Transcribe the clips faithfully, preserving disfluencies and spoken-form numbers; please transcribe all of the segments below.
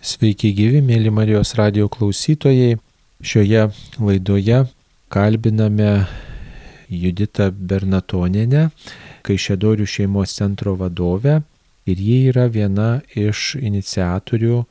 Sveiki gyvi, mėly Marijos radijo klausytojai. Šioje laidoje kalbiname Juditą Bernatonienę, Kaišiadorių šeimos centro vadovę, ir ji yra viena iš iniciatorių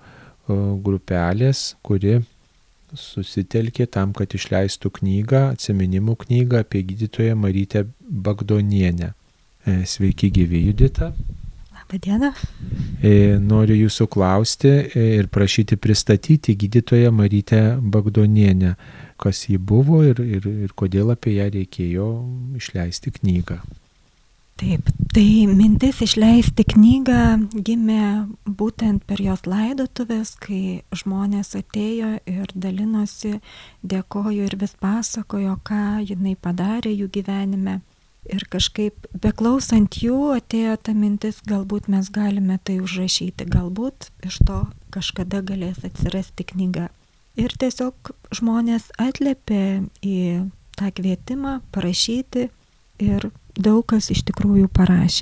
grupelės, kuri susitelkė tam, kad išleistų knygą, atsiminimų knygą apie gydytoją Marytę Bagdonienę. Sveiki gyvi, Judita. Labadiena. Noriu jūsų klausti ir prašyti pristatyti gydytoją Marytę Bagdonienę, kas ji buvo ir, ir, ir kodėl apie ją reikėjo išleisti knygą. Taip, tai mintis išleisti knygą gimė būtent per jos laidotuvės, kai žmonės atėjo ir dalinosi, dėkojo ir vis pasakojo, ką jinai padarė jų gyvenime. Ir kažkaip beklausant jų atėjo ta mintis, galbūt mes galime tai užrašyti, galbūt iš to kažkada galės atsirasti knyga. Ir tiesiog žmonės atliepė į tą kvietimą parašyti ir daug kas iš tikrųjų parašė.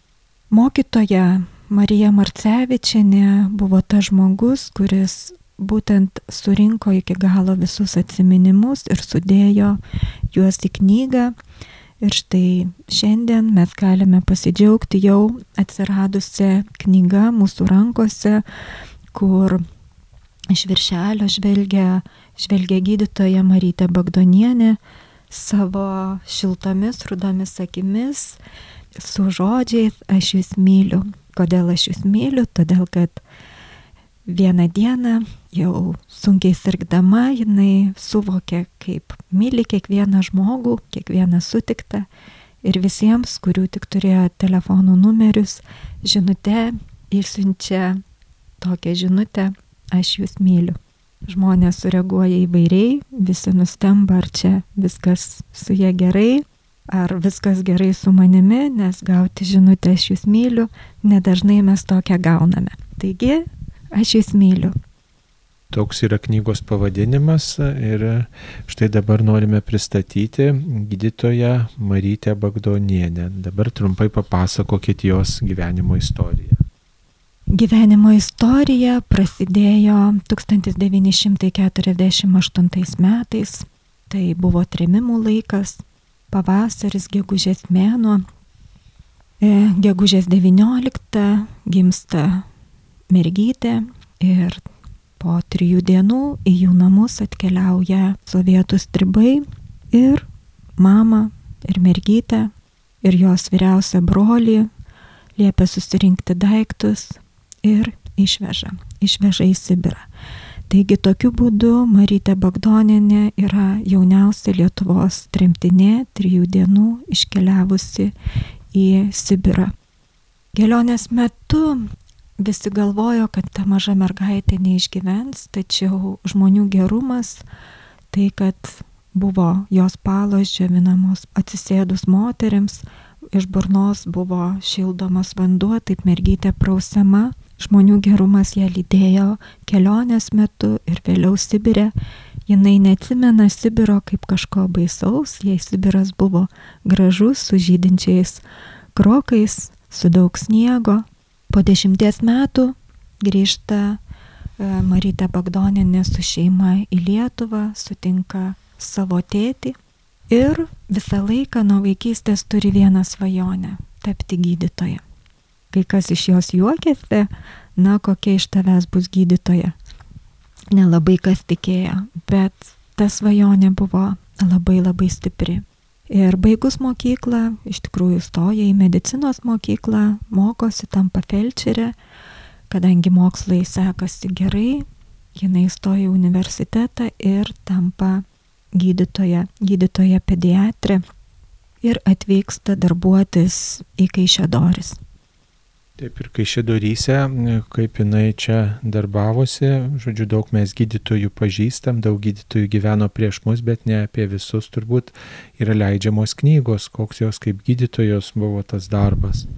Mokytoja Marija Marcevičienė buvo tas žmogus, kuris būtent surinko iki galo visus atsiminimus ir sudėjo juos į knygą. Ir štai šiandien mes galime pasidžiaugti jau atsiradusią knygą mūsų rankose, kur iš viršelio žvelgia, žvelgia gydytoja Marytė Bagdonienė savo šiltomis rudomis akimis su žodžiais "Aš jūs myliu". Kodėl aš jūs myliu? Todėl, kad vieną dieną jau sunkiai sirgdama jinai suvokė, kaip myli kiekvieną žmogų, kiekvieną sutiktą, ir visiems, kurių tik turėjo telefonų numerius, žinute išsiunčia tokią žinutę "Aš jūs myliu". Žmonės sureaguoja įvairiai, visi nustemba, ar čia viskas su jie gerai, ar viskas gerai su manimi, nes gauti žinutę "Aš jūs myliu" nedažnai mes tokią gauname. Taigi, aš jūs myliu. Toks yra knygos pavadinimas ir štai dabar norime pristatyti gydytoją Marytę Bagdonienę. Dabar trumpai papasakokit jos gyvenimo istoriją. Gyvenimo istorija prasidėjo tūkstantis devyni šimtai keturiasdešimt aštuntais metais. Tai buvo trėmimų laikas, pavasaris, gegužės mėnuo. E, gegužės devynioliktą gimsta mergytė ir po trijų dienų į jų namus atkeliauja sovietų stribai ir mama ir mergytė ir jos vyriausią brolį liepia susirinkti daiktus ir išveža, išveža į Sibirą. Taigi tokiu būdu Marytė Bagdonienė yra jauniausia Lietuvos tremtinė, trijų dienų iškeliavusi į Sibirą. Kelionės metu visi galvojo, kad ta maža mergaitė neišgyvens, tačiau žmonių gerumas, tai kad buvo jos palos džiovinamos atsisėdus moterims, iš burnos buvo šildomas vanduo, taip mergytė prausiama. Žmonių gerumas ją lydėjo kelionės metu ir vėliau Sibire. Jinai neatsimena Sibiro kaip kažko baisaus, jai Sibiras buvo gražus, su žydinčiais krokais, su daug sniego. Po dešimties metų grįžta Marytė Bagdonienė su šeima į Lietuvą, sutinka savo tėtį ir visą laiką nuo vaikystės turi vieną svajonę – tapti gydytoja. Kai kas iš jos juokėsi, na kokia iš tavęs bus gydytoja. Nelabai kas tikėjo, bet ta svajonė buvo labai labai stipri. Ir baigus mokyklą, iš tikrųjų stoja į medicinos mokyklą, mokosi, tampa felčerė, kadangi mokslai sekasi gerai, jinai stoja į universitetą ir tampa gydytoja, gydytoja pediatrė ir atvyksta darbuotis į Kaišiadoris. Taip ir Kaišiadoryse, kaip jinai čia darbavosi, žodžiu, daug mes gydytojų pažįstam, daug gydytojų gyveno prieš mus, bet ne apie visus turbūt yra leidžiamos knygos, koks jos kaip gydytojos buvo tas darbas.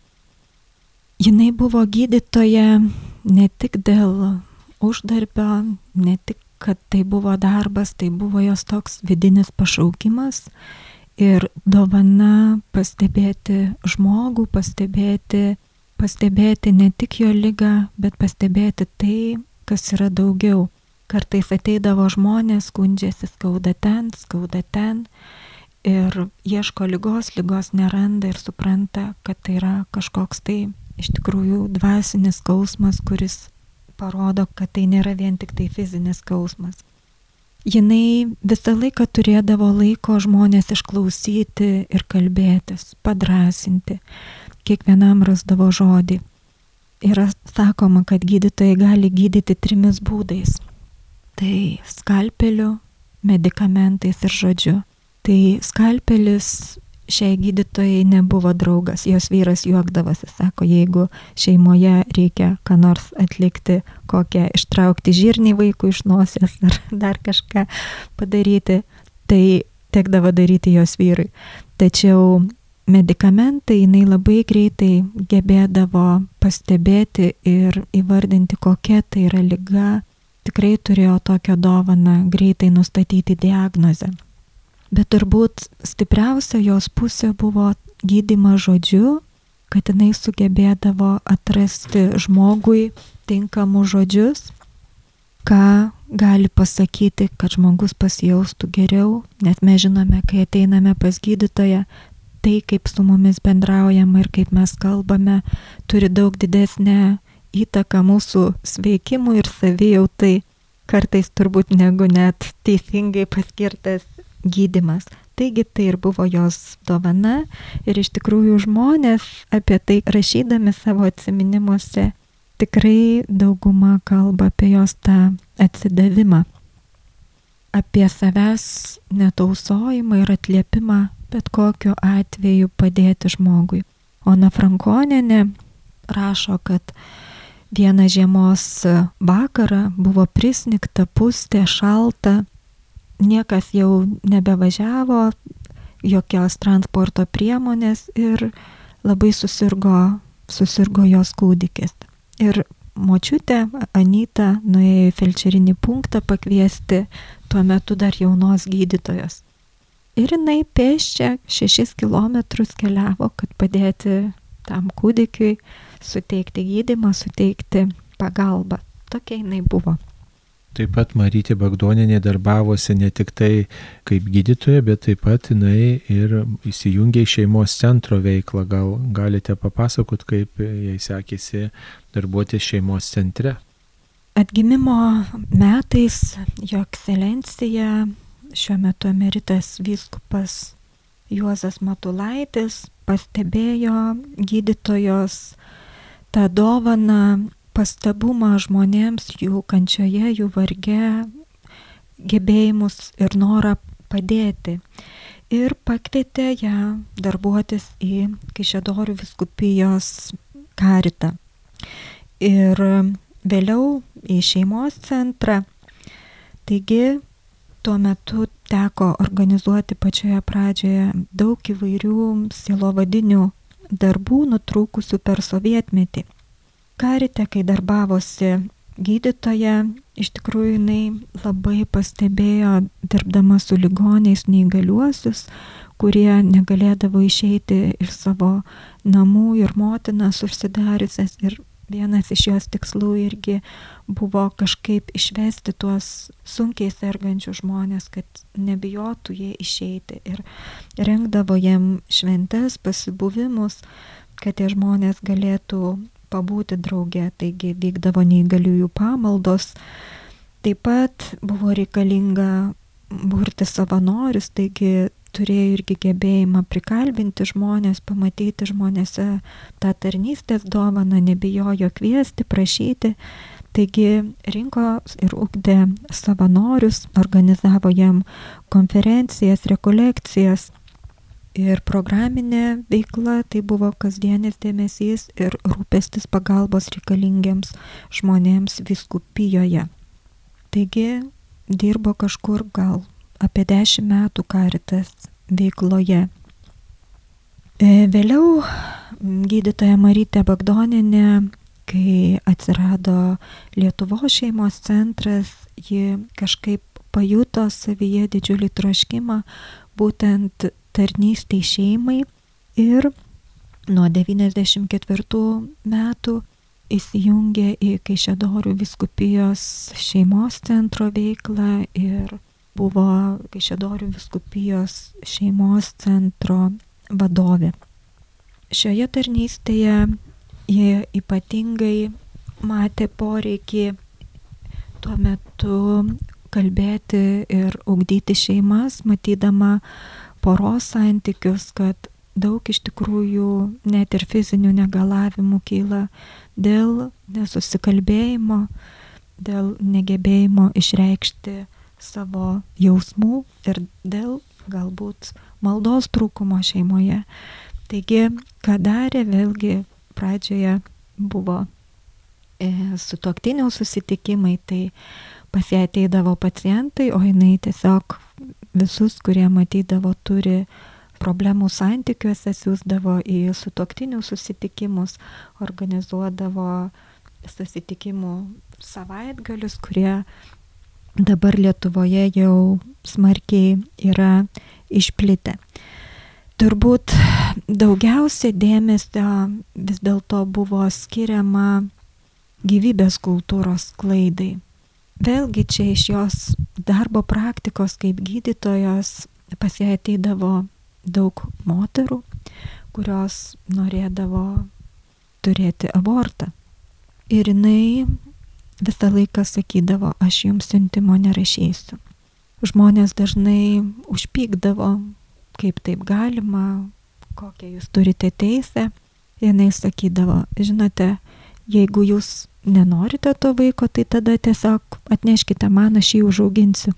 Jinai buvo gydytoja ne tik dėl uždarbio, ne tik, kad tai buvo darbas, tai buvo jos toks vidinis pašaukimas ir dovana pastebėti žmogų, pastebėti pastebėti ne tik jo ligą, bet pastebėti tai, kažkas yra daugiau. Kartais ateidavo žmonės, skundžiasi, skauda ten, skauda ten ir ieško lygos, lygos neranda ir supranta, kad tai yra kažkoks tai iš tikrųjų dvasinis skausmas, kuris parodo, kad tai nėra vien tik tai fizinis skausmas. Jinai visą laiką turėdavo laiko žmonės išklausyti ir kalbėtis, padrasinti. Kiekvienam rasdavo žodį. Yra sakoma, kad gydytojai gali gydyti trimis būdais. Tai skalpeliu, medikamentais ir žodžiu. Tai skalpelis šiai gydytojai nebuvo draugas. Jos vyras juokdavosi, sako, jeigu šeimoje reikia ką nors atlikti, kokią ištraukti žirnį vaikų iš nosies ar dar kažką padaryti, tai tekdavo daryti jos vyrui. Tačiau medikamentai jinai labai greitai gebėdavo pastebėti ir įvardinti, kokia tai yra liga. Tikrai turėjo tokią dovaną greitai nustatyti diagnozę. Bet turbūt stipriausia jos pusė buvo gydymas žodžiu, kad jinai sugebėdavo atrasti žmogui tinkamus žodžius, ką gali pasakyti, kad žmogus pasijaustų geriau, nes mes žinome, kai ateiname pas gydytoją, tai kaip su mumis bendraujama ir kaip mes kalbame, turi daug didesnę įtaką mūsų sveikimui ir savijautai, kartais turbūt negu net teisingai paskirtas gydymas. Taigi tai ir buvo jos dovana ir iš tikrųjų žmonės apie tai rašydami savo atsiminimuose tikrai dauguma kalba apie jos tą atsidavimą, apie savęs netausojimą ir atliepimą bet kokiu atveju padėti žmogui. Ona Frankonienė rašo, kad vieną žiemos vakarą buvo prisnigta, pustė, šalta, niekas jau nebevažiavo, jokios transporto priemonės ir labai susirgo, susirgo jos kūdikis. Ir močiutė Anyta nuėjo į felčerinį punktą pakviesti tuo metu dar jaunos gydytojos. Ir jinai pėsčia šešis kilometrus keliavo, kad padėti tam kūdikiui, suteikti gydymą, suteikti pagalbą. Tokia jinai buvo. Taip pat Marytė Bagdonienė darbavosi ne tik tai kaip gydytoja, bet taip pat jinai ir įsijungė į šeimos centro veiklą. Gal galite papasakot, kaip jai sekėsi darbuotis šeimos centre? Atgimimo metais jo ekscelencija, šiuo metu emeritas vyskupas Juozas Matulaitis, pastebėjo gydytojos tą dovaną, pastabumą žmonėms jų kančioje, jų varge, gebėjimus ir norą padėti. Ir pakvietė ją darbuotis į Kaišiadorių vyskupijos karitą. Ir vėliau į šeimos centrą. Taigi tuo metu teko organizuoti pačioje pradžioje daug įvairių sielovadinių darbų nutrūkusių per sovietmetį. Karite, kai darbavosi gydytoja, iš tikrųjų jinai labai pastebėjo, dirbdama su ligoniais neįgaliuosius, kurie negalėdavo išeiti iš savo namų ir motinas užsidariusias. Ir vienas iš jos tikslų irgi buvo kažkaip išvesti tuos sunkiai sergančius žmonės, kad nebijotų jie išeiti. Ir rengdavo jiem šventes, pasibuvimus, kad tie žmonės galėtų pabūti drauge, taigi vykdavo neįgaliųjų pamaldos. Taip pat buvo reikalinga burti savanorius, taigi turėjo irgi gebėjimą prikalbinti žmonės, pamatyti žmonėse tą tarnystės dovaną, nebijojo kviesti, prašyti. Taigi rinko ir ugdė savanorius, organizavo jam konferencijas, rekolekcijas. Ir programinė veikla tai buvo kasdienis dėmesys ir rūpestis pagalbos reikalingiems žmonėms vyskupijoje. Taigi dirbo kažkur gal apie dešimt metų karitas veikloje. Vėliau gydytoja Marytė Bagdonienė, kai atsirado Lietuvos šeimos centras, ji kažkaip pajuto savyje didžiulį troškimą būtent tarnystei šeimai ir nuo devyniasdešimt ketvirtų metų įsijungė į Kaišiadorių vyskupijos šeimos centro veiklą ir buvo Kaišiadorių vyskupijos šeimos centro vadovė. Šioje tarnystėje jie ypatingai matė poreikį tuo metu kalbėti ir ugdyti šeimas, matydama poros santykius, kad daug iš tikrųjų net ir fizinių negalavimų kyla dėl nesusikalbėjimo, dėl negebėjimo išreikšti savo jausmų ir dėl galbūt maldos trūkumo šeimoje. Taigi, ką darė, vėlgi pradžioje buvo e, sutuoktinių susitikimai, tai pas ją ateidavo pacientai, o jinai tiesiog visus, kurie matydavo turi problemų santykiuose, siūsdavo į sutuoktinių susitikimus, organizuodavo susitikimų savaitgalius, kurie dabar Lietuvoje jau smarkiai yra išplitę. Turbūt daugiausia dėmesio vis dėlto buvo skiriama gyvybės kultūros sklaidai. Vėlgi čia iš jos darbo praktikos kaip gydytojos pas ją ateidavo daug moterų, kurios norėdavo turėti abortą. Ir jinai visą laiką sakydavo, aš jums siuntimo nerašysiu. Žmonės dažnai užpykdavo, kaip taip galima, kokią jūs turite teisę. Jinai sakydavo, žinote, jeigu jūs nenorite to vaiko, tai tada tiesiog atneškite man, aš jį užauginsiu.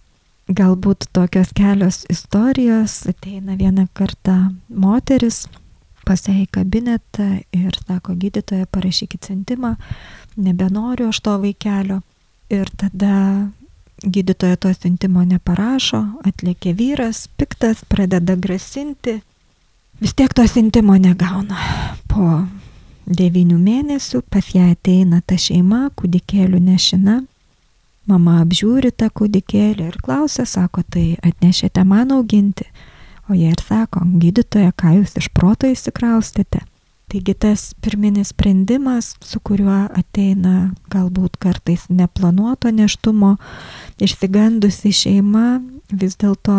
Galbūt tokios kelios istorijos. Ateina vieną kartą moteris pas ją į kabinetą ir sako, gydytoja, parašykit siuntimą, nebenoriu aš to vaikelio. Ir tada gydytoja to siuntimo neparašo, atlėkė vyras, piktas, pradeda grasinti. Vis tiek to siuntimo negauna. Po devynių mėnesių pas ją ateina ta šeima, kūdikėlių nešina. Mama apžiūri tą kūdikėlį ir klausia, sako, tai atnešėte man auginti. O jie ir sako, gydytoja, ką jūs iš proto įsikraustėte. Taigi tas pirminis sprendimas, su kuriuo ateina galbūt kartais neplanuoto nėštumo, išsigandusi šeima, vis dėlto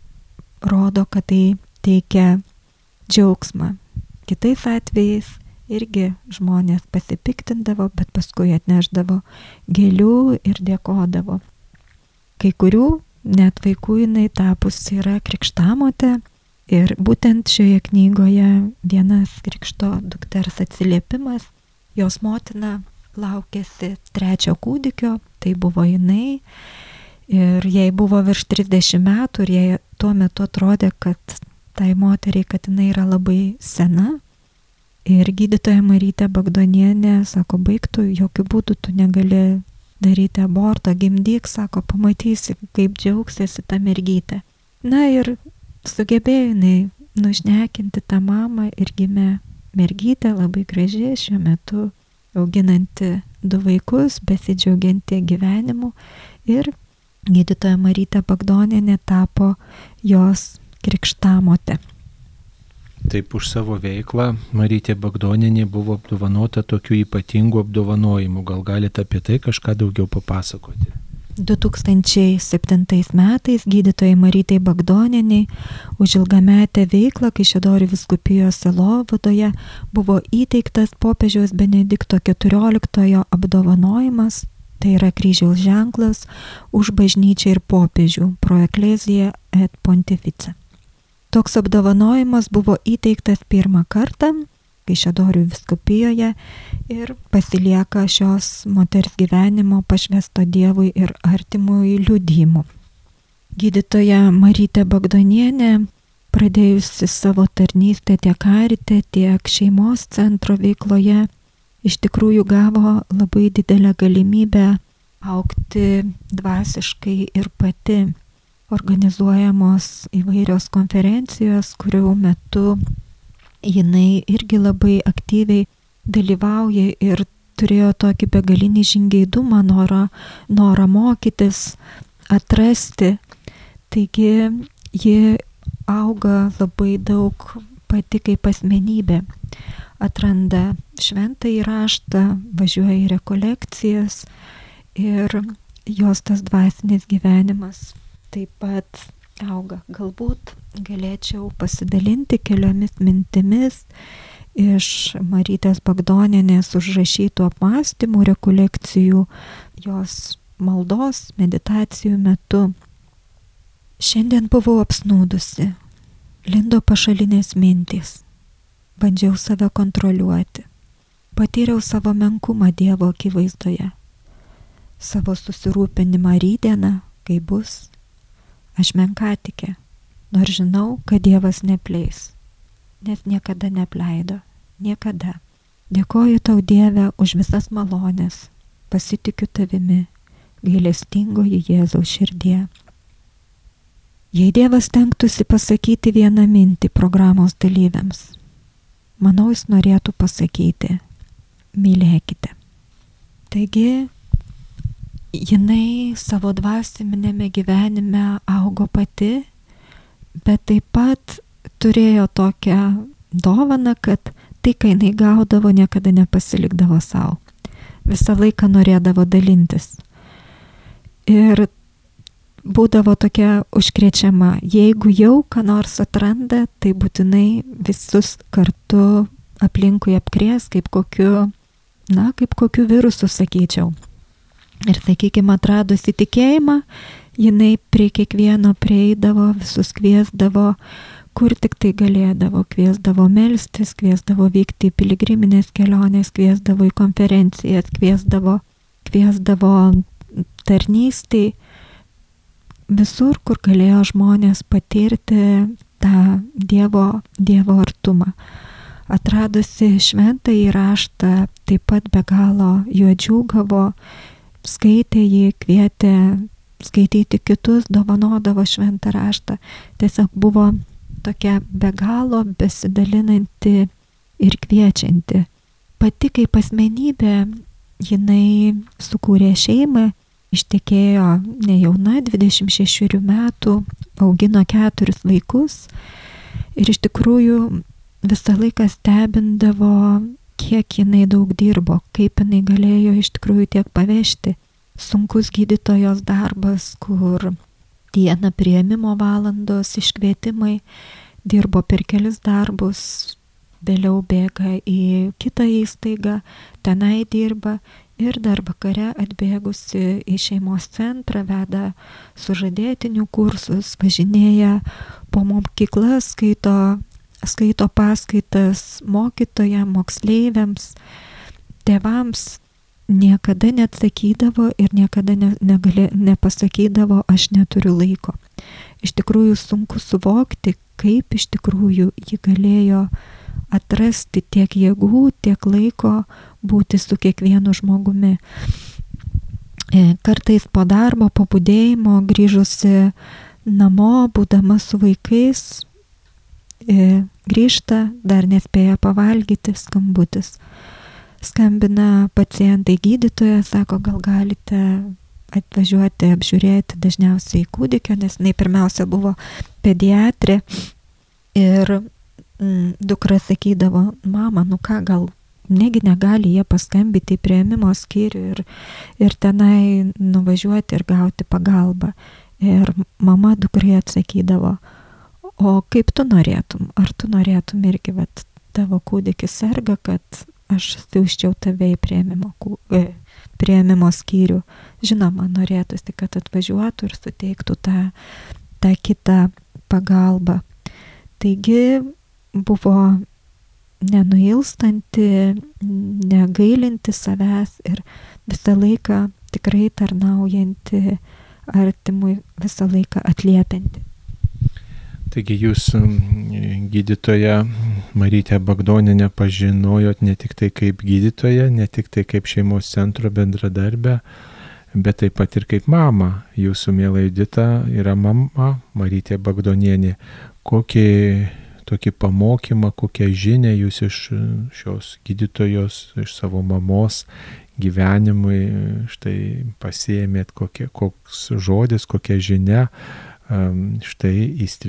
rodo, kad tai teikia džiaugsmą. Kitais atvejais irgi žmonės pasipiktindavo, bet paskui atneždavo gėlių ir dėkodavo. Kai kurių net vaikų jinai tapus yra krikštamotė ir būtent šioje knygoje vienas krikšto dukters atsiliepimas, jos motina laukėsi trečio kūdikio, tai buvo jinai ir jai buvo virš trisdešimt metų ir jai tuo metu atrodė, kad tai moteriai, kad jinai yra labai sena. Ir gydytoja Marytė Bagdonienė sako, baigtų, jokių būdų tu negali daryti abortą, gimdyk, sako, pamatysi, kaip džiaugsiesi tą mergytę. Na ir sugebėjo jinai nušnekinti tą mamą ir gimė mergytė, labai graži, šiuo metu auginanti du vaikus, besidžiaugianti gyvenimu. Ir gydytoja Marytė Bagdonienė tapo jos krikštamotė. Taip, už savo veiklą Marytė Bagdonienė buvo apdovanota tokių ypatingų apdovanojimų. Gal galite apie tai kažką daugiau papasakoti? du tūkstančiai septintais metais gydytojai Marytei Bagdonienei už ilgametę veiklą Kaišiadorių vyskupijos sielovadoje buvo įteiktas popiežiaus Benedikto keturioliktojo apdovanojimas, tai yra kryžiaus ženklas už bažnyčią ir popiežių pro ecclesia et pontifice. Toks apdovanojimas buvo įteiktas pirmą kartą Kaišiadorių vyskupijoje ir pasilieka šios moters gyvenimo pašvęsto Dievui ir artimui liudijimu. Gydytoja Marytė Bagdonienė, pradėjusi savo tarnystę tiek karite, tiek šeimos centro veikloje, iš tikrųjų gavo labai didelę galimybę augti dvasiškai ir pati. Organizuojamos įvairios konferencijos, kurių metu jinai irgi labai aktyviai dalyvauja ir turėjo tokį begalinį žingeidumą, norą, norą mokytis, atrasti. Taigi ji auga labai daug pati kaip asmenybė. atranda šventąjį raštą, važiuoja į rekolekcijas ir jos tas dvasinis gyvenimas taip pat auga. Galbūt galėčiau pasidalinti keliomis mintimis iš Marytės Bagdonienės užrašytų apmąstymų, rekolekcijų, jos maldos, meditacijų metu. Šiandien buvau apsnūdusi, lindo pašalinės mintys, bandžiau save kontroliuoti, patyriau savo menkumą Dievo akivaizdoje, savo susirūpinimą rytdieną, kai bus. Aš menkatikė, nors žinau, kad Dievas nepleis, nes niekada neapleido, niekada. Dėkoju tau, Dieve, už visas malones, pasitikiu tavimi, gailestingoji Jėzaus širdie. Jei Dievas stengtųsi pasakyti vieną mintį programos dalyviams, manau, jis norėtų pasakyti, mylėkite. Taigi, jinai savo dvasinėme gyvenime augo pati, bet taip pat turėjo tokią dovaną, kad tai, kai jinai gaudavo, niekada nepasilikdavo savo. Visą laiką norėdavo dalintis. Ir būdavo tokia užkrečiama. Jeigu jau ką nors atranda, tai būtinai visus kartu aplinkui apkrės, kaip kokiu, na, kaip kokiu virusu, sakyčiau. Ir, sakykime, atradusi tikėjimą, jinai prie kiekvieno prieidavo, visus kviesdavo, kur tik tai galėdavo, kviesdavo melstis, kviesdavo vykti į piligriminės kelionės, kviesdavo į konferencijas, kviesdavo, kviesdavo tarnystei, visur, kur galėjo žmonės patirti tą Dievo, Dievo artumą. Atradusi šventąjį raštą, taip pat be galo juo džiūgavo, skaitė jį, kvietė skaityti kitus, dovanodavo šventą raštą. Tiesiog buvo tokia be galo besidalinanti ir kviečianti. Pati kaip asmenybė, jinai sukūrė šeimą, ištekėjo nejauna, dvidešimt šešerių metų, augino keturis vaikus ir iš tikrųjų visą laiką stebindavo, kiek jinai daug dirbo, kaip jinai galėjo iš tikrųjų tiek pavežti. Sunkus gydytojos darbas, kur dieną priėmimo valandos, iškvietimai, dirbo per kelis darbus, vėliau bėga į kitą įstaigą, tenai dirba ir dar vakare atbėgusi į šeimos centrą, veda sužadėtinių kursus, važinėja po mokyklas, skaito, skaito paskaitas mokytojams, moksleiviams, tėvams. Niekada neatsakydavo ir niekada ne, negalė, nepasakydavo, aš neturiu laiko. Iš tikrųjų sunku suvokti, kaip iš tikrųjų ji galėjo atrasti tiek jėgų, tiek laiko būti su kiekvienu žmogumi. Kartais po darbo, po budėjimo, grįžusi namo, būdama su vaikais, grįžta, dar nespėja pavalgyti, skambutis. Skambina pacientai gydytoja, sako, gal galite atvažiuoti, apžiūrėti dažniausiai kūdikio, nes jinai pirmiausia buvo pediatrė ir mm, dukra sakydavo, mama, nu ką, gal negi negali jie paskambyti į priėmimo skyrių ir, ir tenai nuvažiuoti ir gauti pagalbą. Ir mama dukrai atsakydavo, o kaip tu norėtum, ar tu norėtum irgi, vat, tavo kūdikis serga, kad aš siųsčiau tave į priėmimo, priėmimo skyrių. Žinoma, norėtųsi, kad atvažiuotų ir suteiktų tą, tą kitą pagalbą. Taigi buvo nenuilstanti, negailinti savęs ir visą laiką tikrai tarnaujanti artimui, visą laiką atliepianti. Taigi jūs gydytoją Marytę Bagdonienę pažinojot ne tik tai kaip gydytoją, ne tik tai kaip šeimos centro bendradarbę, bet taip pat ir kaip mama. Jūsų miela Judita yra mama Marytė Bagdonienė. Kokį tokį pamokymą, kokią žinią jūs iš šios gydytojos, iš savo mamos gyvenimui štai pasiėmėt, kokie, koks žodis, kokia žinia štai įstrigo jūsų širdį?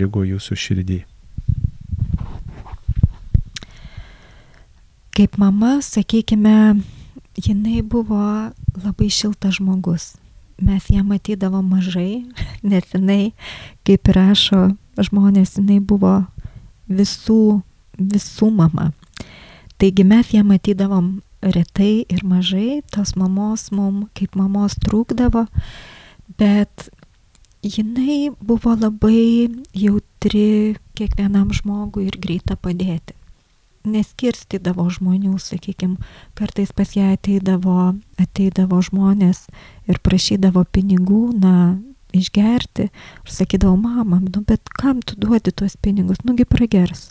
Kaip mama, sakykime, jinai buvo labai šiltas žmogus. Mes ją matydavom mažai, nes jinai, kaip rašo žmonės, jinai buvo visų, visų mama. Taigi mes ją matydavom retai ir mažai, tos mamos mums kaip mamos trūkdavo, bet jinai buvo labai jautri kiekvienam žmogui ir greita padėti. Neskirstydavo žmonių, sakykime, kartais pas ją ateidavo, ateidavo žmonės ir prašydavo pinigų, na, išgerti. Ir sakydavo, mama, nu bet kam tu duodi tuos pinigus, nugi pragers.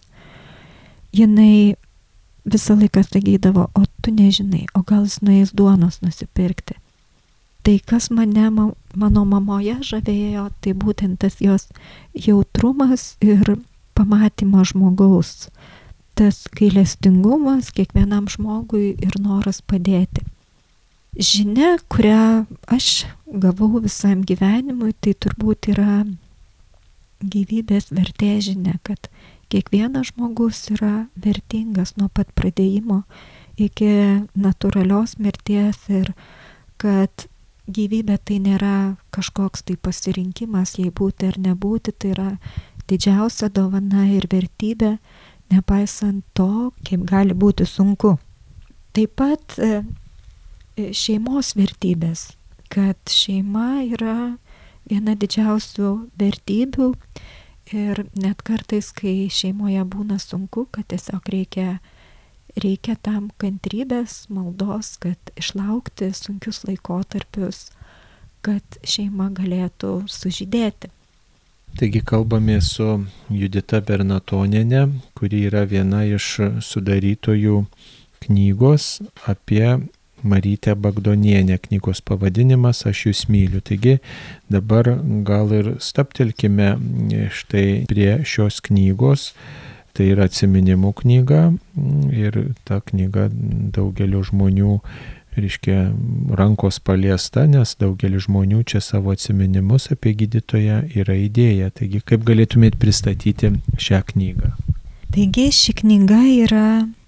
Jinai visą laiką sakydavo, o tu nežinai, o gal jis nueis duonos nusipirkti. Tai kas mane, mano mamoje žavėjo, tai būtent tas jos jautrumas ir pamatymas žmogaus. Tas gailestingumas kiekvienam žmogui ir noras padėti. Žinia, kurią aš gavau visam gyvenimui, tai turbūt yra gyvybės vertė žinia, kad kiekvienas žmogus yra vertingas nuo pat pradėjimo iki natūralios mirties ir kad gyvybė tai nėra kažkoks tai pasirinkimas, jei būti ar nebūti, tai yra didžiausia dovana ir vertybė, nepaisant to, kaip gali būti sunku. Taip pat šeimos vertybės, kad šeima yra viena didžiausių vertybių ir net kartais, kai šeimoje būna sunku, kad tiesiog reikia, reikia tam kantrybės, maldos, kad išlaukti sunkius laikotarpius, kad šeima galėtų sužydėti. Taigi kalbame su Judita Bernatonienė, kuri yra viena iš sudarytojų knygos apie Marytę Bagdonienę. Knygos pavadinimas Aš jūs myliu. Taigi dabar gal ir stabtelkime štai prie šios knygos. Tai yra atsiminimų knyga ir ta knyga daugelio žmonių reiškia rankos paliesta, nes daugelis žmonių čia savo atsiminimus apie gydytoją yra įdėję. Taigi, kaip galėtumėt pristatyti šią knygą? Taigi, ši knyga yra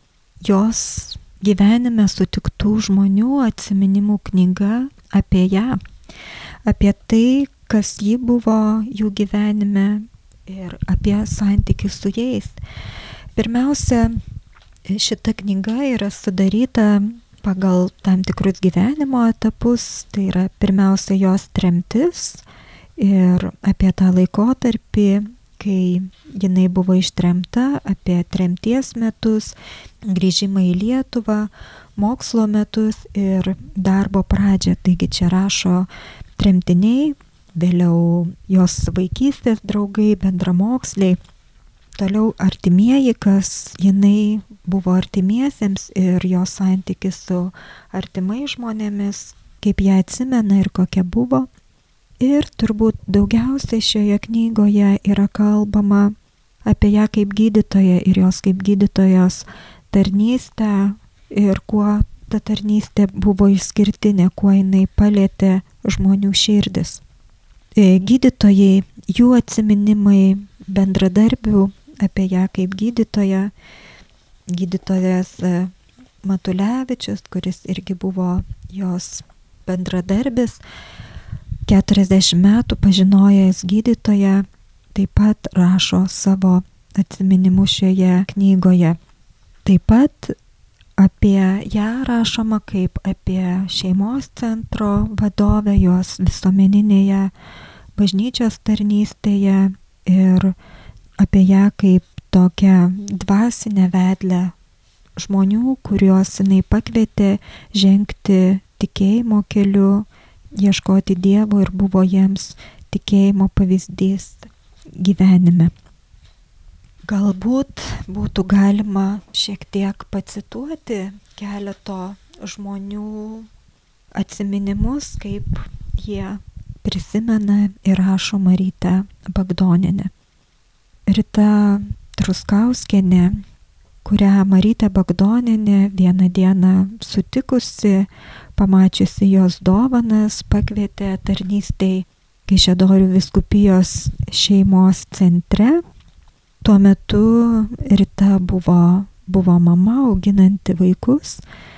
jos gyvenime sutiktų žmonių atsiminimų knyga apie ją, apie tai, kas ji buvo jų gyvenime ir apie santykį su jais. Pirmiausia, šita knyga yra sudaryta pagal tam tikrus gyvenimo etapus, tai yra pirmiausia jos tremtis ir apie tą laikotarpį, kai jinai buvo ištremta, apie tremties metus, grįžimą į Lietuvą, mokslo metus ir darbo pradžią. Taigi čia rašo tremtiniai, vėliau jos vaikystės draugai, bendramoksliai, toliau artimieji, kas jinai buvo artimiesiems ir jos santykis su artimai žmonėmis, kaip ją atsimena ir kokia buvo. Ir turbūt daugiausiai šioje knygoje yra kalbama apie ją kaip gydytoją ir jos kaip gydytojos tarnystę ir kuo ta tarnystė buvo išskirtinė, kuo jinai palietė žmonių širdis. Gydytojai, jų atsiminimai, bendradarbių apie ją kaip gydytoją, gydytojas Matulevičius, kuris irgi buvo jos bendradarbis, keturiasdešimt metų pažinojęs gydytoją, taip pat rašo savo atsiminimus šioje knygoje. Taip pat apie ją rašoma kaip apie šeimos centro vadovę, jos visuomeninėje bažnyčios tarnystėje ir apie ją kaip tokią dvasinę vedlę žmonių, kuriuos jinai pakvietė žengti tikėjimo keliu, ieškoti Dievo ir buvo jiems tikėjimo pavyzdys gyvenime. Galbūt būtų galima šiek tiek pacituoti keleto žmonių atsiminimus, kaip jie prisimena ir rašo Marytę Bagdonienę. Rita Truskauskienė, kurią Marytę Bagdonienę vieną dieną sutikusi, pamačiusi jos dovanas, pakvietė tarnystei Kaišiadorių vyskupijos šeimos centre. Tuo metu Rita buvo buvo mama auginanti vaikus,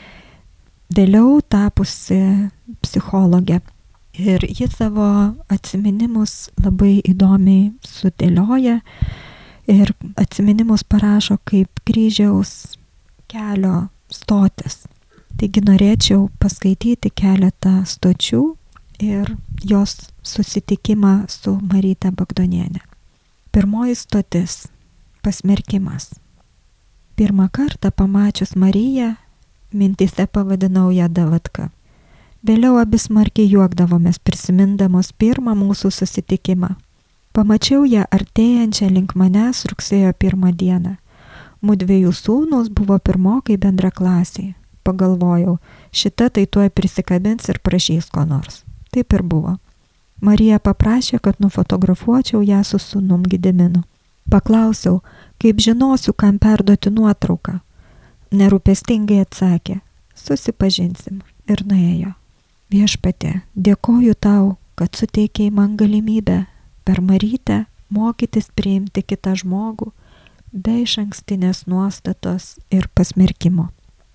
vėliau tapusi psichologė. Ir ji savo atsiminimus labai įdomiai sudėlioja ir atsiminimus parašo kaip kryžiaus kelio stotis. Taigi norėčiau paskaityti keletą stočių ir jos susitikimą su Maryte Bagdoniene. Pirmoji stotis – pasmerkimas. Pirmą kartą pamačius Mariją, mintyse pavadinau ją Davatka. Vėliau abi smarkiai juokdavomės prisimindamos pirmą mūsų susitikimą. Pamačiau ją artėjančią link manęs rugsėjo pirmą dieną. Mudviejų sūnūs buvo pirmokai bendraklasiai. Pagalvojau, šita tai tuoj prisikabins ir prašys ko nors. Taip ir buvo. Marija paprašė, kad nufotografuočiau ją su sūnum Gediminu. Paklausiau, kaip žinosiu, kam perduoti nuotrauką. Nerūpestingai atsakė, susipažinsim, ir nuėjo. Viešpatie, dėkoju tau, kad suteikei man galimybę per Marytę mokytis priimti kitą žmogų be išankstinės nuostatos ir pasmerkimo.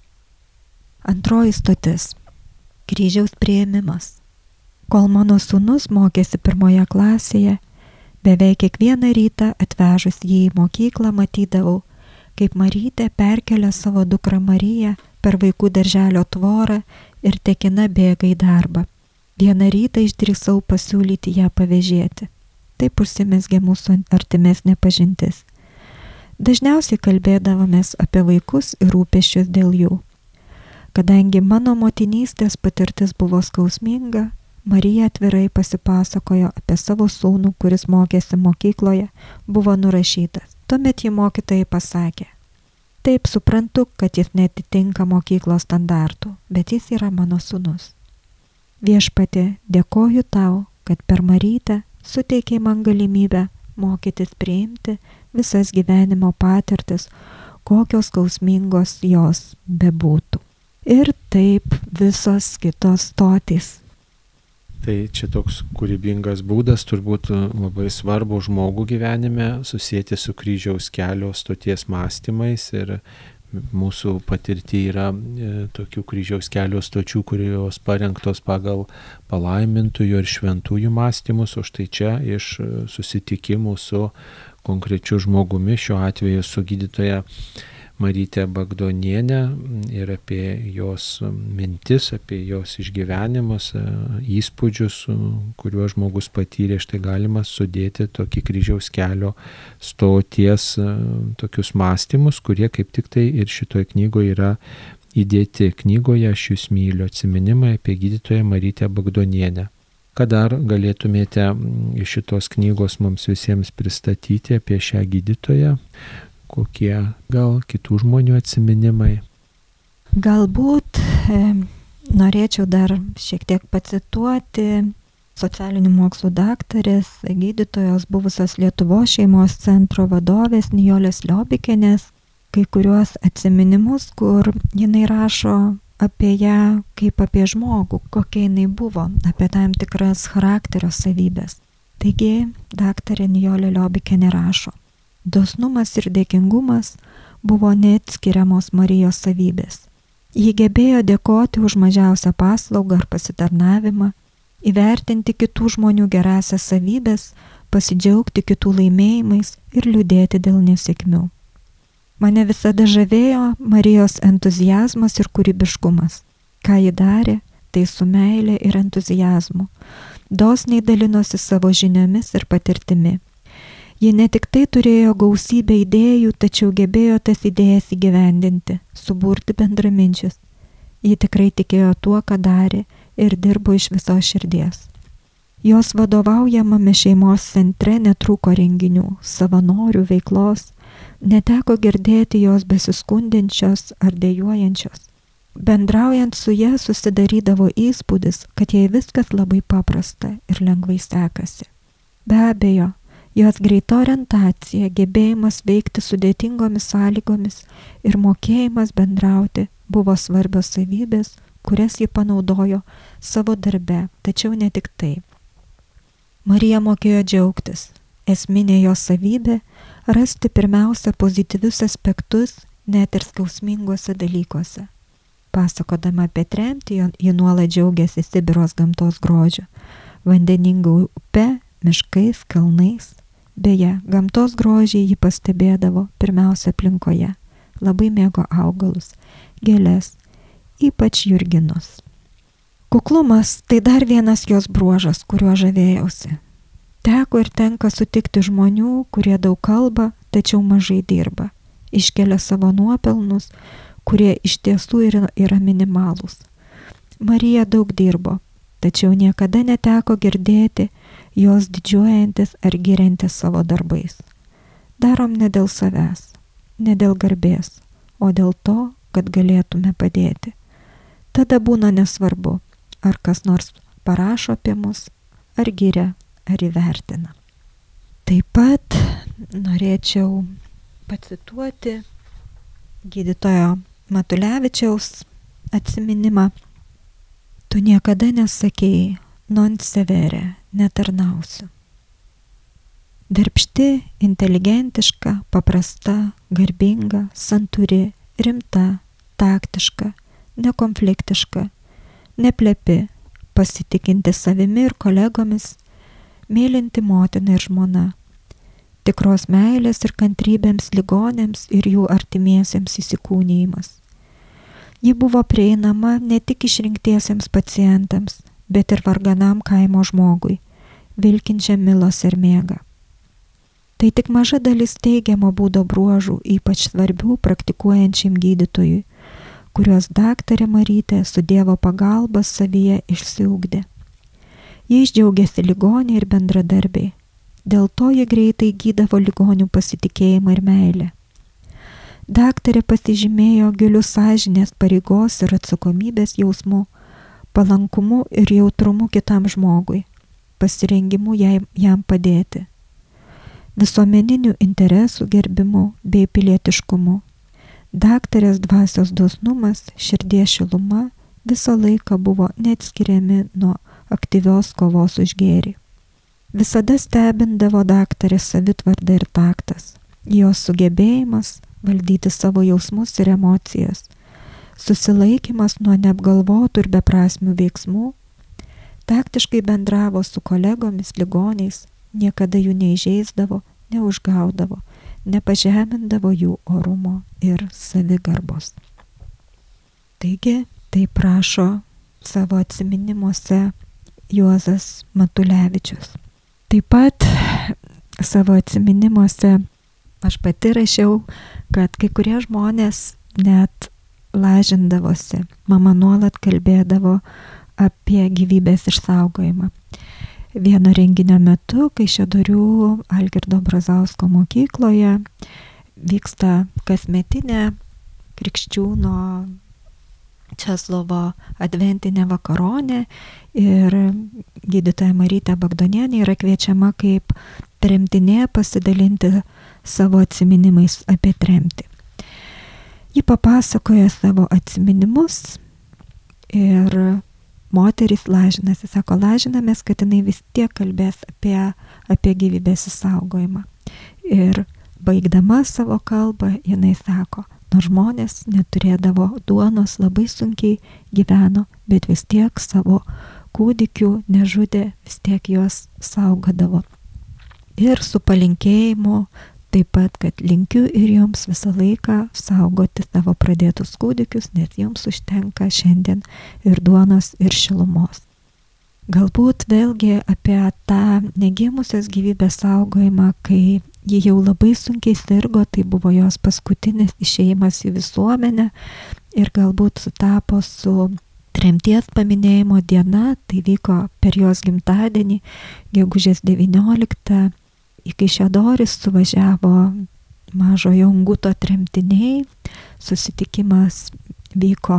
Antroji stotis – kryžiaus priėmimas. Kol mano sūnus mokėsi pirmoje klasėje, beveik kiekvieną rytą atvežus jį į mokyklą matydavau, kaip Marytė perkelia savo dukrą Mariją per vaikų darželio tvorą ir tekina bėga į darbą. Vieną rytą išdrįsau pasiūlyti ją pavėžėti. Taip užsimezgė mūsų artimesnė pažintis. Dažniausiai kalbėdavomės apie vaikus ir rūpesčius dėl jų. Kadangi mano motinystės patirtis buvo skausminga, Marija atvirai pasipasakojo apie savo sūnų, kuris mokėsi mokykloje, buvo nurašytas. Tuomet ji mokytojai pasakė, taip suprantu, kad jis neatitinka mokyklos standartų, bet jis yra mano sūnus. Viešpatie, dėkoju tau, kad per Marytę suteikei man galimybę mokytis priimti visas gyvenimo patirtis, kokios skausmingos jos bebūtų. Ir taip visos kitos stotys. Tai čia toks kūrybingas būdas, turbūt labai svarbu žmogų gyvenime susijęti su kryžiaus kelio stoties mąstymais ir mūsų patirti yra tokių kryžiaus kelio stočių, kurios parengtos pagal palaimintųjų ir šventųjų mąstymus, o štai čia iš susitikimų su konkrečiu žmogumi, šiuo atveju su gydytoja Maryte Bagdoniene ir apie jos mintis, apie jos išgyvenimus, įspūdžius, kuriuos žmogus patyrė, štai galima sudėti tokį kryžiaus kelio stoties tokius mąstymus, kurie kaip tik tai ir šitoje knygoje yra įdėti. Knygoje Aš jūs myliu, atsiminimai apie gydytoją Marytę Bagdonienę. Ką dar galėtumėte iš šitos knygos mums visiems pristatyti apie šią gydytoją? Kokie gal kitų žmonių atsiminimai? Galbūt e, norėčiau dar šiek tiek pacituoti socialinių mokslų daktarės, gydytojos buvusios Lietuvos šeimos centro vadovės Nijolės Liobikienės kai kuriuos atsiminimus, kur jinai rašo apie ją kaip apie žmogų, kokia jinai buvo, apie tam tikras charakterio savybės. Taigi, daktarė Nijolė Liobikienė rašo, dosnumas ir dėkingumas buvo neatskiriamos Marijos savybės. Ji gebėjo dėkoti už mažiausią paslaugą ar pasitarnavimą, įvertinti kitų žmonių gerąsias savybės, pasidžiaugti kitų laimėjimais ir liūdėti dėl nesėkmių. Mane visada žavėjo Marijos entuziazmas ir kūrybiškumas. Ką ji darė, tai su meilė ir entuziazmu. Dosniai dalinosi savo žiniomis ir patirtimi. Ji ne tik tai turėjo gausybę idėjų, tačiau gebėjo tas idėjas įgyvendinti, suburti bendraminčius. Ji tikrai tikėjo tuo, ką darė ir dirbo iš visos širdies. Jos vadovaujamame šeimos centre netrūko renginių, savanorių veiklos, neteko girdėti jos besiskundinčios ar dejuojančios. Bendraujant su ja susidarydavo įspūdis, kad jai viskas labai paprasta ir lengvai sekasi. Be abejo, jos greita orientacija, gebėjimas veikti sudėtingomis sąlygomis ir mokėjimas bendrauti buvo svarbios savybės, kurias ji panaudojo savo darbe, tačiau ne tik tai. Marija mokėjo džiaugtis. Esminė jos savybė – rasti pirmiausia pozityvius aspektus, net ir skausminguose dalykuose. Pasakodama apie tremtį, ji nuolat džiaugiasi Sibiros gamtos grožiu, vandeninga upe, miškais, kalnais. Beje, gamtos grožį ji pastebėdavo pirmiausia aplinkoje. Labai mėgo augalus, gėles, ypač jurginus. Kuklumas tai dar vienas jos bruožas, kuriuo žavėjausi. Teko ir tenka sutikti žmonių, kurie daug kalba, tačiau mažai dirba. Iškelia savo nuopelnus, kurie iš tiesų yra, yra minimalūs. Marija daug dirbo, tačiau niekada neteko girdėti jos didžiuojantis ar giriantis savo darbais. Darom ne dėl savęs, ne dėl garbės, o dėl to, kad galėtume padėti. Tada būna nesvarbu, ar kas nors parašo apie mus, ar giria, ar įvertina. Taip pat norėčiau pacituoti gydytojo Matulevičiaus atsiminimą. Tu niekada nesakėjai, non severe, netarnausiu. Darbšti, inteligentiška, paprasta, garbinga, santūri, rimta, taktiška, nekonfliktiška, neplepi, pasitikinti savimi ir kolegomis, mylinti motina ir žmona, tikros meilės ir kantrybėms ligonėms ir jų artimiesiems įsikūnijimas. Ji buvo prieinama ne tik išrinktiesiems pacientams, bet ir varganam kaimo žmogui, vilkinčiam milos ir mėgą. Tai tik maža dalis teigiamo būdo bruožų, ypač svarbių praktikuojančiam gydytojui, kuriuos daktarė Marytė su Dievo pagalba savyje išsiugdė. Jais džiaugiasi ligoniai ir bendradarbiai. Dėl to jie greitai gydavo ligonių pasitikėjimą ir meilę. Daktarė pasižymėjo giliu sąžinės, pareigos ir atsakomybės jausmu, palankumu ir jautrumu kitam žmogui, pasirengimu jam, jam padėti, visuomeninių interesų gerbimu bei pilietiškumu. Daktarės dvasios dosnumas, širdies šiluma visą laiką buvo neatskiriami nuo aktyvios kovos už gėrį. Visada stebindavo daktarės savitvarda ir taktas, jos sugebėjimas valdyti savo jausmus ir emocijas, susilaikymas nuo neapgalvotų ir beprasmių veiksmų, taktiškai bendravo su kolegomis, ligoniais, niekada jų neįžeisdavo, neužgaudavo, nepažemindavo jų orumo ir savigarbos. Taigi, tai prašo savo atsiminimuose Juozas Matulevičius. Taip pat savo atsiminimuose aš pati rašiau, kad kai kurie žmonės net lažindavosi. Mama nuolat kalbėdavo apie gyvybės išsaugojimą. Vieno renginio metu, kai Kaišiadorių Algirdo Brazausko mokykloje vyksta kasmetinė Krikščiūno Česlovo adventinė vakaronė ir gydytoja Marytė Bagdonienė yra kviečiama kaip tremtinė pasidalinti savo atsiminimais apie tremtį. Ji papasakoja savo atsiminimus ir moterys lažinasi, sako, lažinamės, kad jinai vis tiek kalbės apie, apie gyvybės išsaugojimą. Ir baigdama savo kalbą, jinai sako, nors žmonės neturėdavo duonos, labai sunkiai gyveno, bet vis tiek savo kūdikių nežudė, vis tiek juos saugodavo. Ir su palinkėjimu taip pat, kad linkiu ir jums visą laiką saugoti savo pradėtus kūdikius, nes jums užtenka šiandien ir duonos, ir šilumos. Galbūt vėlgi apie tą negimusios gyvybės saugojimą, kai ji jau labai sunkiai sirgo, tai buvo jos paskutinis išėjimas į visuomenę ir galbūt sutapo su tremties paminėjimo diena, tai vyko per jos gimtadienį, gegužės devynioliktą. Į Kaišiadorį suvažiavo Mažojo Unguto tremtiniai, susitikimas vyko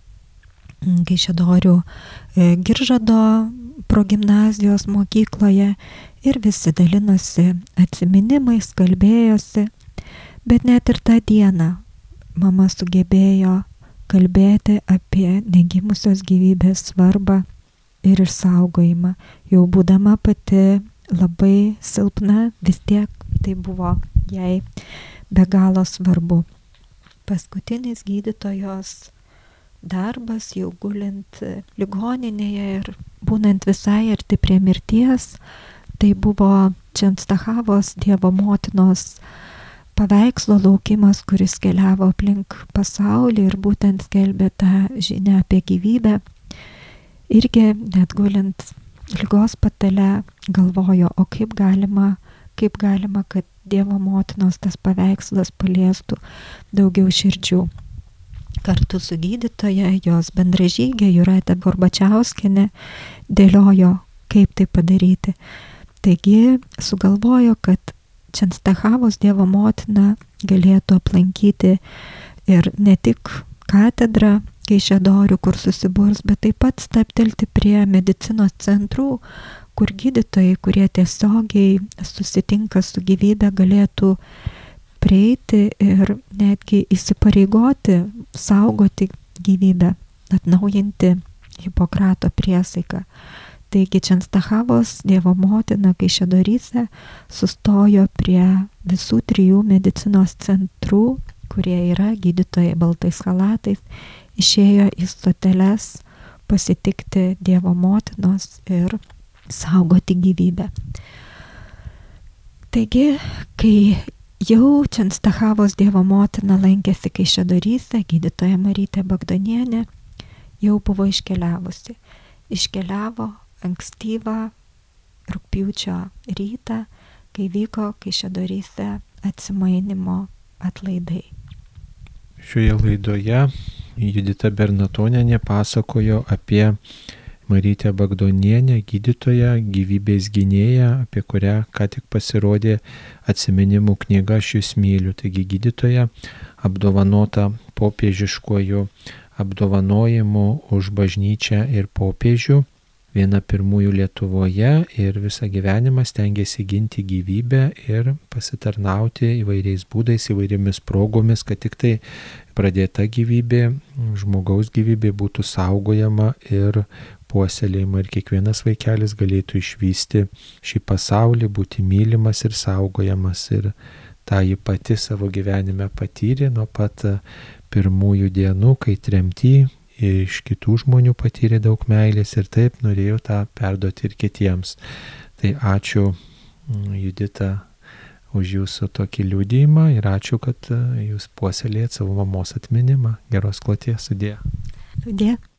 Kaišiadorių Giržado progimnazijos mokykloje ir visi dalinosi atsiminimais, kalbėjosi, bet net ir tą dieną mama sugebėjo kalbėti apie negimusios gyvybės svarbą ir išsaugojimą, jau būdama pati labai silpna, vis tiek tai buvo jai be galo svarbu. paskutinis gydytojos darbas, jau gulint ligoninėje ir būnant visai arti prie mirties, tai buvo Čenstahavos Dievo motinos paveikslo laukimas, kuris keliavo aplink pasaulį ir būtent skelbė tą žinią apie gyvybę. Irgi net gulint ligos patale galvojo, o kaip galima, kaip galima, kad Dievo motinos tas paveikslas paliestų daugiau širdžių. Kartu su gydytoja, jos bendražygė Jūratė Gorbačiauskienė dėliojo, kaip tai padaryti. Taigi sugalvojo, kad Čenstahavos Dievo motina galėtų aplankyti ir ne tik katedrą Kaišiadorių, kur susiburs, bet taip pat stabtelti prie medicinos centrų, kur gydytojai, kurie tiesiogiai susitinka su gyvybe, galėtų prieiti ir netgi įsipareigoti, saugoti gyvybę, atnaujinti Hipokrato priesaiką. Taigi Čenstahavos Dievo motina Kaišiadoryse sustojo prie visų trijų medicinos centrų, kurie yra gydytojai baltais chalatais, išėjo į stoteles pasitikti Dievo motinos ir saugoti gyvybę. Taigi, kai jau Čenstahavos Dievo motina lankėsi Kaišiadoryse, gydytoja Marytė Bagdonienė jau buvo iškeliavusi. Iškeliavo ankstyvą rugpjūčio rytą, kai vyko Kaišiadoryse atsimainimo atlaidai. Šioje laidoje Judita Bernatonienė pasakojo apie Marytę Bagdonienę, gydytoją, gyvybės gynėją, apie kurią ką tik pasirodė atsiminimų knyga Aš jus myliu. Taigi gydytoja apdovanota popiežiškuoju apdovanojimu už bažnyčią ir popiežių, viena pirmųjų Lietuvoje, ir visą gyvenimą stengiasi ginti gyvybę ir pasitarnauti įvairiais būdais, įvairiomis progomis, kad tik tai pradėta gyvybė, žmogaus gyvybė būtų saugojama ir puoselėjama ir kiekvienas vaikelis galėtų išvysti šį pasaulį, būti mylimas ir saugojamas. Ir tą ji pati savo gyvenime patyrė nuo pat pirmųjų dienų, kai tremty iš kitų žmonių patyrė daug meilės ir taip norėjo tą perduoti ir kitiems. Tai ačiū, Judita, už jūsų tokį liudijimą ir ačiū, kad jūs puoselėjat savo mamos atminimą. Geros kloties, sudie. Sudie.